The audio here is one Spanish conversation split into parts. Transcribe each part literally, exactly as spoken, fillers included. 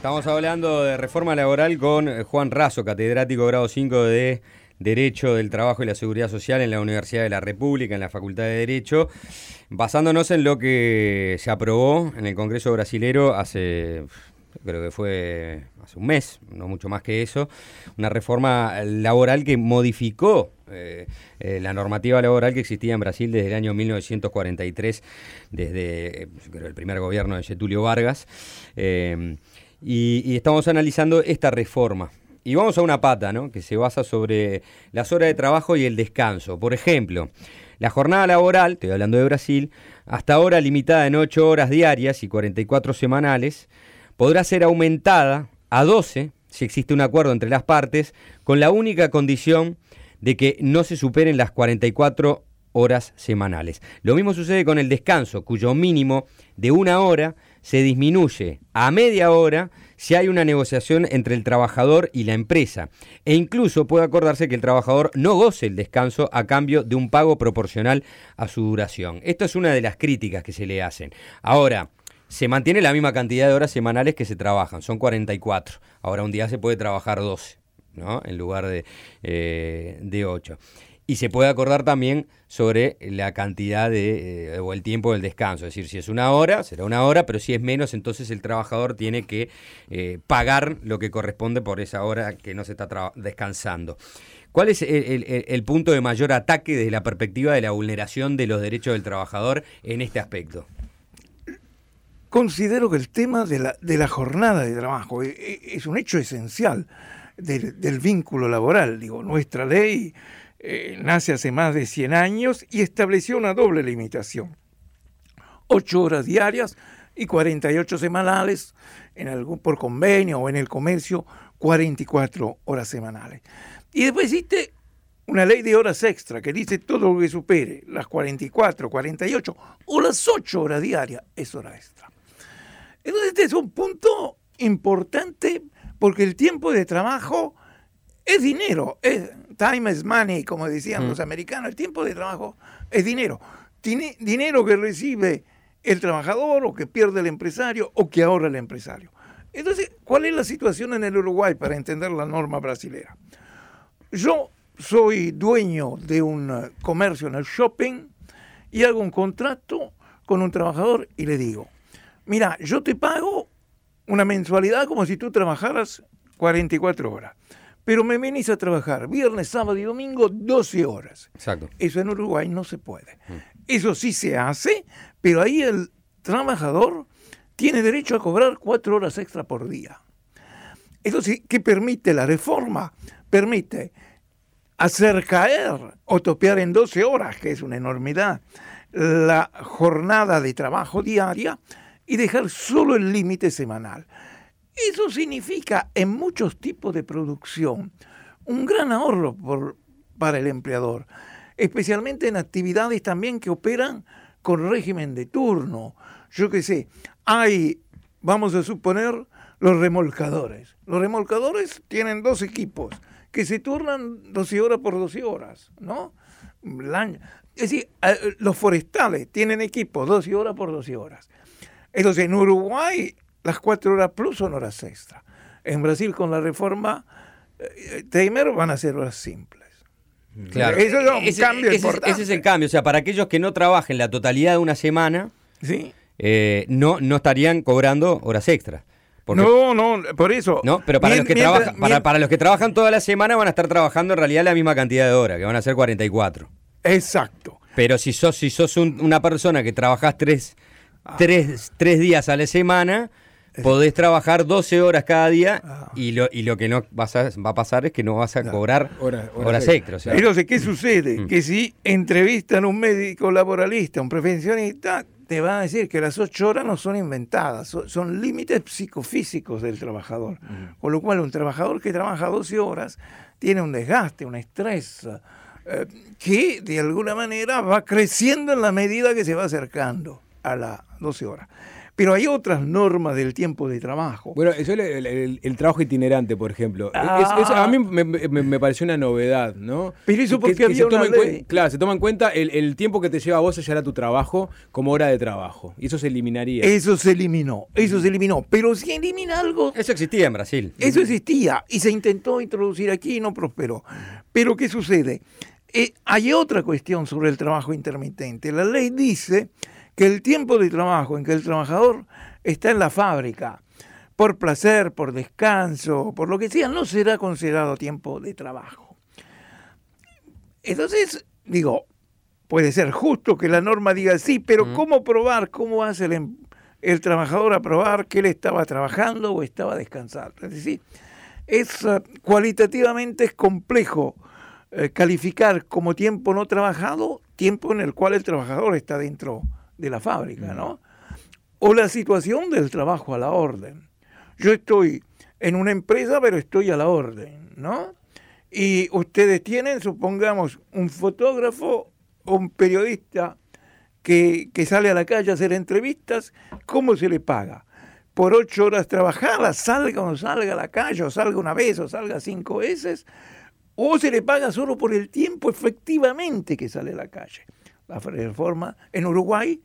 Estamos hablando de reforma laboral con Juan Razo, catedrático grado cinco de Derecho del Trabajo y la Seguridad Social en la Universidad de la República, en la Facultad de Derecho, basándonos en lo que se aprobó en el Congreso brasilero hace, creo que fue hace un mes, no mucho más que eso, una reforma laboral que modificó eh, eh, la normativa laboral que existía en Brasil desde el año mil novecientos cuarenta y tres, desde creo, el primer gobierno de Getúlio Vargas, eh, y, y estamos analizando esta reforma. Y vamos a una pata, ¿no?, que se basa sobre las horas de trabajo y el descanso. Por ejemplo, la jornada laboral, estoy hablando de Brasil, hasta ahora limitada en ocho horas diarias y cuarenta y cuatro semanales, podrá ser aumentada a doce si existe un acuerdo entre las partes, con la única condición de que no se superen las cuarenta y cuatro horas semanales. Lo mismo sucede con el descanso, cuyo mínimo de una hora se disminuye a media hora si hay una negociación entre el trabajador y la empresa, e incluso puede acordarse que el trabajador no goce el descanso a cambio de un pago proporcional a su duración. Esto es una de las críticas que se le hacen. Ahora, se mantiene la misma cantidad de horas semanales que se trabajan, son cuarenta y cuatro. Ahora un día se puede trabajar doce, ¿no?, en lugar de, eh, de ocho. Y se puede acordar también sobre la cantidad de, eh, o el tiempo del descanso. Es decir, si es una hora, será una hora, pero si es menos, entonces el trabajador tiene que eh, pagar lo que corresponde por esa hora que no se está tra- descansando. ¿Cuál es el, el, el punto de mayor ataque desde la perspectiva de la vulneración de los derechos del trabajador en este aspecto? Considero que el tema de la, de la jornada de trabajo es, es un hecho esencial del, del vínculo laboral. Digo, nuestra ley Eh, nace hace más de cien años y estableció una doble limitación. Ocho horas diarias y cuarenta y ocho semanales, en algún, por convenio o en el comercio, cuarenta y cuatro horas semanales. Y después existe una ley de horas extra que dice todo lo que supere las cuarenta y cuatro, cuarenta y ocho o las ocho horas diarias es hora extra. Entonces este es un punto importante porque el tiempo de trabajo es dinero, es time is money, como decían mm. los americanos. El tiempo de trabajo es dinero. Tiene dinero que recibe el trabajador o que pierde el empresario o que ahorra el empresario. Entonces, ¿cuál es la situación en el Uruguay para entender la norma brasilera? Yo soy dueño de un comercio en el shopping y hago un contrato con un trabajador y le digo, mira, yo te pago una mensualidad como si tú trabajaras cuarenta y cuatro horas. Pero me venís a trabajar viernes, sábado y domingo doce horas. Exacto. Eso en Uruguay no se puede. Mm. Eso sí se hace, pero ahí el trabajador tiene derecho a cobrar cuatro horas extra por día. Eso sí, ¿qué permite la reforma? Permite hacer caer o topear en doce horas, que es una enormidad, la jornada de trabajo diaria y dejar solo el límite semanal. Eso significa, en muchos tipos de producción, un gran ahorro por, para el empleador, especialmente en actividades también que operan con régimen de turno. Yo qué sé, hay, vamos a suponer, los remolcadores. Los remolcadores tienen dos equipos que se turnan doce horas por doce horas, ¿no? Es decir, los forestales tienen equipos doce horas por doce horas. Entonces, en Uruguay las cuatro horas plus son horas extra. En Brasil, con la reforma eh, Temer, van a ser horas simples. Claro. Eso es un ese, cambio ese, importante. Ese es el cambio. O sea, para aquellos que no trabajen la totalidad de una semana, ¿sí? eh, no, no estarían cobrando horas extras. Porque, no, no, por eso. No, pero para, mientras, los que mientras, trabajan, para, para los que trabajan toda la semana van a estar trabajando en realidad la misma cantidad de horas, que van a ser cuarenta y cuatro. Exacto. Pero si sos, si sos un, una persona que trabajás tres, ah. tres, tres días a la semana, podés trabajar doce horas cada día ah. y, lo, y lo que no vas a, va a pasar es que no vas a cobrar no, horas, horas, horas extras. O sea. Entonces, ¿qué sucede? Mm. Que si entrevistan a un médico laboralista, un profesionista, te van a decir que las ocho horas no son inventadas, son, son límites psicofísicos del trabajador. Mm. Con lo cual, un trabajador que trabaja doce horas tiene un desgaste, un estrés, eh, que de alguna manera va creciendo en la medida que se va acercando a las doce horas. pero hay otras normas del tiempo de trabajo. Bueno, eso el, el, el, el trabajo itinerante, por ejemplo. Ah, es, es, a mí me, me, me pareció una novedad, ¿no? Pero eso porque que, había que se una toma ley. en, claro, se toma en cuenta el, el tiempo que te lleva a vos a llegar a tu trabajo como hora de trabajo. Y eso se eliminaría. Eso se eliminó, eso se eliminó. Pero si elimina algo... Eso existía en Brasil. Eso existía y se intentó introducir aquí y no prosperó. Pero ¿qué sucede? Eh, hay otra cuestión sobre el trabajo intermitente. La ley dice que el tiempo de trabajo en que el trabajador está en la fábrica, por placer, por descanso, por lo que sea, no será considerado tiempo de trabajo. Entonces, digo, puede ser justo que la norma diga sí, pero mm. ¿cómo probar? ¿Cómo hace el, el trabajador a probar que él estaba trabajando o estaba descansando? Es decir, es, uh, cualitativamente es complejo eh, calificar como tiempo no trabajado, tiempo en el cual el trabajador está dentro de la fábrica, ¿no? O la situación del trabajo a la orden. Yo estoy en una empresa, pero estoy a la orden, ¿no? Y ustedes tienen, supongamos, un fotógrafo o un periodista que, que sale a la calle a hacer entrevistas. ¿Cómo se le paga? Por ocho horas trabajadas, salga o no salga a la calle, o salga una vez o salga cinco veces, o se le paga solo por el tiempo efectivamente que sale a la calle. La reforma en Uruguay,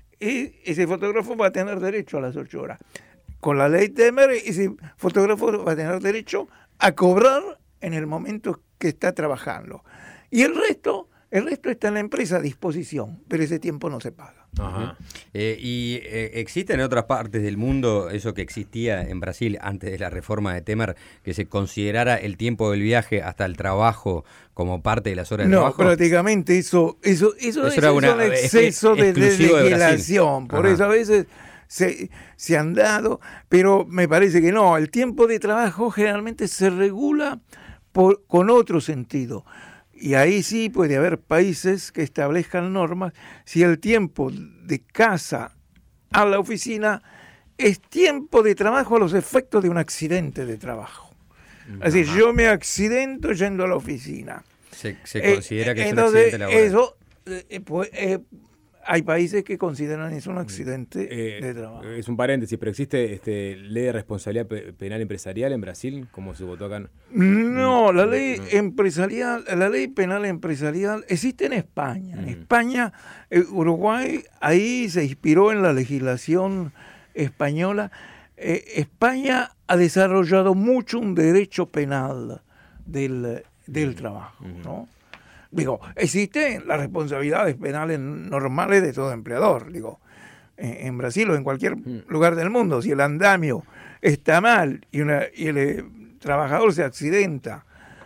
ese fotógrafo va a tener derecho a las ocho horas. Con la ley Temer, ese fotógrafo va a tener derecho a cobrar en el momento que está trabajando. Y el resto, el resto está en la empresa a disposición, pero ese tiempo no se paga. Ajá. Eh, ¿Y eh, existe en otras partes del mundo eso que existía en Brasil antes de la reforma de Temer, que se considerara el tiempo del viaje hasta el trabajo como parte de las horas de no, trabajo? No, prácticamente eso, eso, eso, eso, eso era una, es un exceso de, de legislación. Por Ajá. eso a veces se, se han dado, pero me parece que no. El tiempo de trabajo generalmente se regula por, con otro sentido. Y ahí sí puede haber países que establezcan normas si el tiempo de casa a la oficina es tiempo de trabajo a los efectos de un accidente de trabajo. Ajá. Es decir, yo me accidento yendo a la oficina. Se, se considera eh, que es entonces, un accidente laboral. Eso, eh, pues, eh, hay países que consideran eso un accidente eh, de trabajo. Es un paréntesis, pero ¿existe este, ley de responsabilidad penal empresarial en Brasil, como se votó acá? No, la ley no. empresarial, la ley penal empresarial existe en España. Uh-huh. En España, eh, Uruguay, ahí se inspiró en la legislación española. Eh, España ha desarrollado mucho un derecho penal del, del trabajo, uh-huh. ¿no? Digo, existen las responsabilidades penales normales de todo empleador. Digo, en, en Brasil o en cualquier mm. lugar del mundo, si el andamio está mal y, una, y el eh, trabajador se accidenta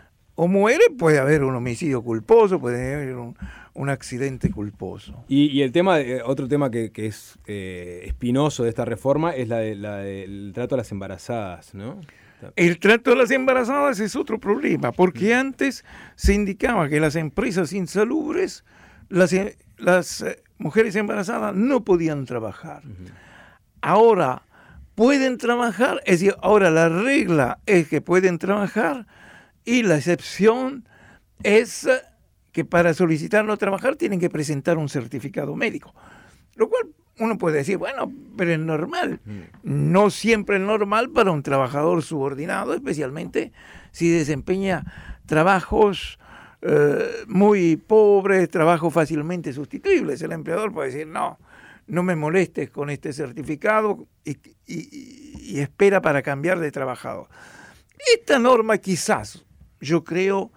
o muere, puede haber un homicidio culposo, puede haber un, un accidente culposo. Y, y el tema, eh, otro tema que, que es eh, espinoso de esta reforma es la, de, la del trato a las embarazadas, ¿no? El trato de las embarazadas es otro problema, porque antes se indicaba que las empresas insalubres, las, las mujeres embarazadas no podían trabajar. Uh-huh. Ahora pueden trabajar, es decir, ahora la regla es que pueden trabajar y la excepción es que para solicitar no trabajar tienen que presentar un certificado médico, lo cual uno puede decir, bueno, pero es normal. Mm. No siempre es normal para un trabajador subordinado, especialmente si desempeña trabajos eh, muy pobres, trabajos fácilmente sustituibles. El empleador puede decir, no, no me molestes con este certificado y, y, y espera para cambiar de trabajador. Esta norma quizás, yo creo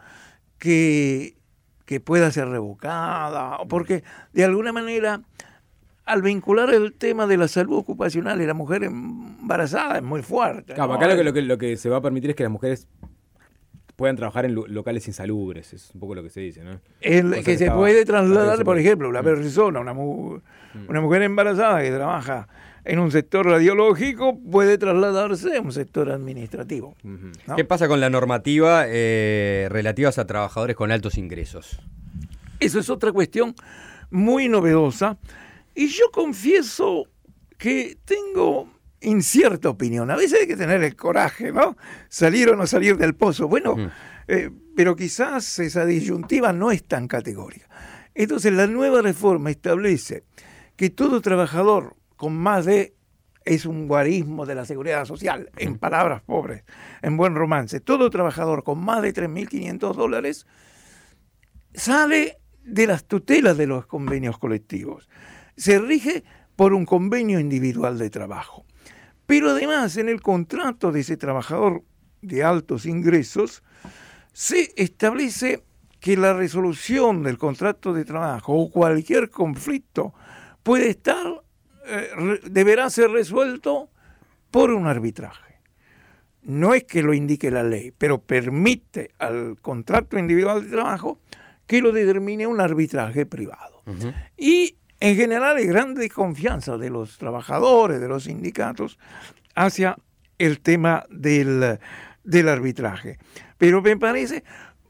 que, que pueda ser revocada, porque de alguna manera, al vincular el tema de la salud ocupacional y la mujer embarazada es muy fuerte. Claro, ¿no? acá lo que, lo, que, lo que se va a permitir es que las mujeres puedan trabajar en lo, locales insalubres, es un poco lo que se dice, ¿no? El, que, que se estaba, puede trasladar, por ejemplo, una persona, una, mu- una mujer embarazada que trabaja en un sector radiológico puede trasladarse a un sector administrativo. Uh-huh. ¿No? ¿Qué pasa con la normativa eh, relativas a trabajadores con altos ingresos? Eso es otra cuestión muy novedosa. Y yo confieso que tengo incierta opinión. A veces hay que tener el coraje, ¿no? Salir o no salir del pozo. Bueno, mm. eh, pero quizás esa disyuntiva no es tan categórica. Entonces la nueva reforma establece que todo trabajador con más de es un guarismo de la seguridad social, en palabras pobres, en buen romance. Todo trabajador con más de tres mil quinientos dólares sale de las tutelas de los convenios colectivos. Se rige por un convenio individual de trabajo. Pero además, en el contrato de ese trabajador de altos ingresos, se establece que la resolución del contrato de trabajo o cualquier conflicto puede estar, eh, deberá ser resuelto por un arbitraje. No es que lo indique la ley, pero permite al contrato individual de trabajo que lo determine un arbitraje privado. Uh-huh. Y en general hay gran desconfianza de los trabajadores, de los sindicatos, hacia el tema del, del arbitraje. Pero me parece,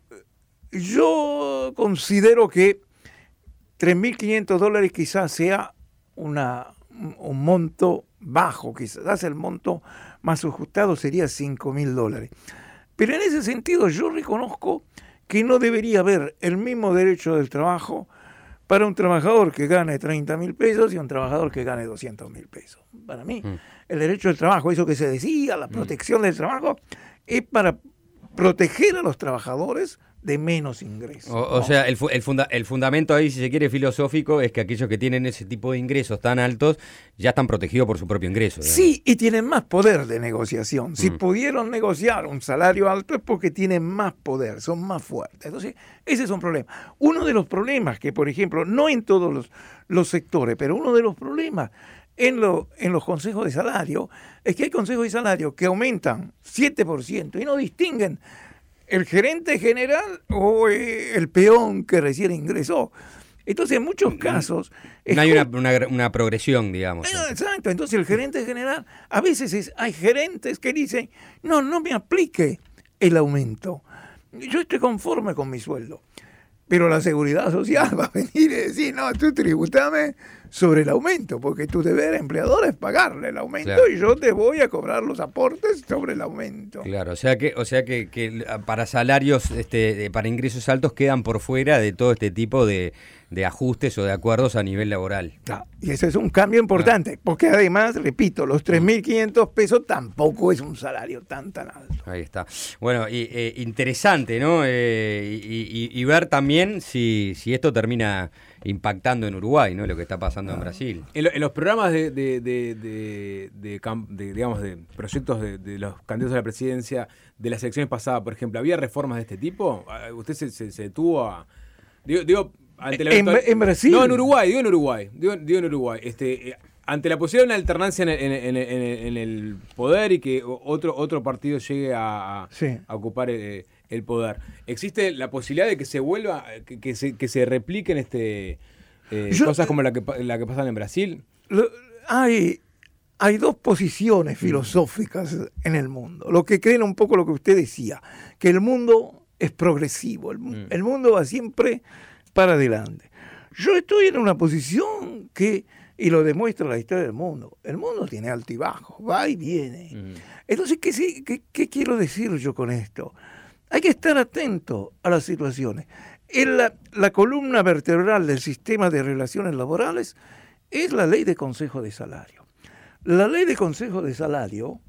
yo considero que tres mil quinientos dólares quizás sea una, un monto bajo, quizás el monto más ajustado sería cinco mil dólares. Pero en ese sentido yo reconozco que no debería haber el mismo derecho del trabajo para un trabajador que gane treinta mil pesos y un trabajador que gane doscientos mil pesos. Para mí, mm. el derecho del trabajo, eso que se decía, la protección mm. del trabajo, es para proteger a los trabajadores de menos ingresos. O, o ¿no? sea, el, el, funda, el fundamento ahí, si se quiere, filosófico, es que aquellos que tienen ese tipo de ingresos tan altos ya están protegidos por su propio ingreso. ¿Digamos? Sí, y tienen más poder de negociación. Si mm. pudieron negociar un salario alto es porque tienen más poder, son más fuertes. Entonces, ese es un problema. Uno de los problemas que, por ejemplo, no en todos los, los sectores, pero uno de los problemas en, lo, en los consejos de salario es que hay consejos de salario que aumentan siete por ciento y no distinguen el gerente general o el peón que recién ingresó. Entonces, en muchos casos... No hay una, una, una progresión, digamos. Eh, exacto. Entonces, el gerente general, a veces es, hay gerentes que dicen, no, no me aplique el aumento. Yo estoy conforme con mi sueldo. Pero la seguridad social va a venir y decir, no, tú tributame sobre el aumento, porque tu deber empleador es pagarle el aumento, claro, y yo te voy a cobrar los aportes sobre el aumento. Claro, o sea que, o sea que, que para salarios, este, para ingresos altos quedan por fuera de todo este tipo de, de ajustes o de acuerdos a nivel laboral. Ah, y ese es un cambio importante, ah. porque además, repito, los tres mil quinientos pesos tampoco es un salario tan tan alto. Ahí está. Bueno, y, eh, interesante, ¿no? Eh, y, y, y ver también si, si esto termina impactando en Uruguay, ¿no? Lo que está pasando ah. en Brasil. En, lo, en los programas de, de, de, de, de, de, de digamos, de proyectos de, de los candidatos a la presidencia de las elecciones pasadas, por ejemplo, ¿había reformas de este tipo? ¿Usted se, se, se detuvo a...? Digo, digo ante la ¿En, ¿En Brasil? No, en Uruguay, digo en Uruguay. Digo, digo en Uruguay. Este, ante la posibilidad de una alternancia en, en, en, en, en el poder y que otro, otro partido llegue a, a, sí. a ocupar el, el poder, ¿existe la posibilidad de que se vuelva, que, que, se, que se repliquen este eh, Yo, cosas como la que, la que pasan en Brasil? Lo, hay, hay dos posiciones filosóficas mm. en el mundo. Lo que creen un poco lo que usted decía, que el mundo es progresivo, el, mm. el mundo va siempre para adelante. Yo estoy en una posición que, y lo demuestra la historia del mundo, el mundo tiene altibajos, va y viene. Mm. Entonces, ¿qué, qué, ¿qué quiero decir yo con esto? Hay que estar atento a las situaciones. En la, la columna vertebral del sistema de relaciones laborales es la ley de consejo de salario. La ley de consejo de salario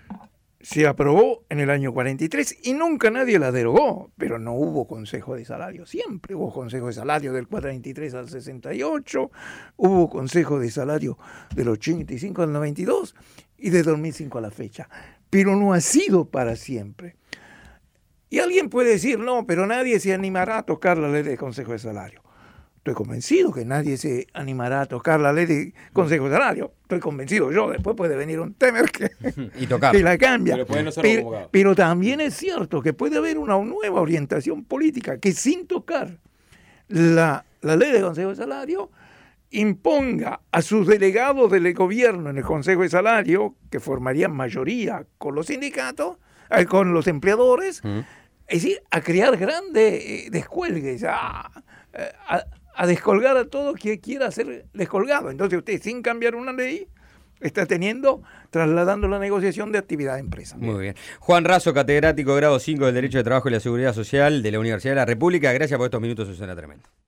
se aprobó en el año cuarenta y tres y nunca nadie la derogó, pero no hubo consejo de salario siempre. Hubo consejo de salario del cuarenta y tres al sesenta y ocho, hubo consejo de salario del ochenta y cinco al noventa y dos y de dos mil cinco a la fecha, pero no ha sido para siempre. Y alguien puede decir, no, pero nadie se animará a tocar la ley de consejo de salario. Estoy convencido que nadie se animará a tocar la ley de consejo de salario. Estoy convencido yo. Después puede venir un Temer que, y tocar. que la cambia. Pero, no pero, pero también es cierto que puede haber una nueva orientación política que sin tocar la, la ley de consejo de salario imponga a sus delegados del gobierno en el consejo de salario, que formarían mayoría con los sindicatos, eh, con los empleadores, ¿Mm? es decir, a crear grandes eh, descuelgues, a, a, a descolgar a todo quien quiera ser descolgado. Entonces usted, sin cambiar una ley, está teniendo, trasladando la negociación de actividad de empresa. Muy bien. Juan Raso, catedrático grado cinco del Derecho de Trabajo y la Seguridad Social de la Universidad de la República. Gracias por estos minutos, Susana Tremendo.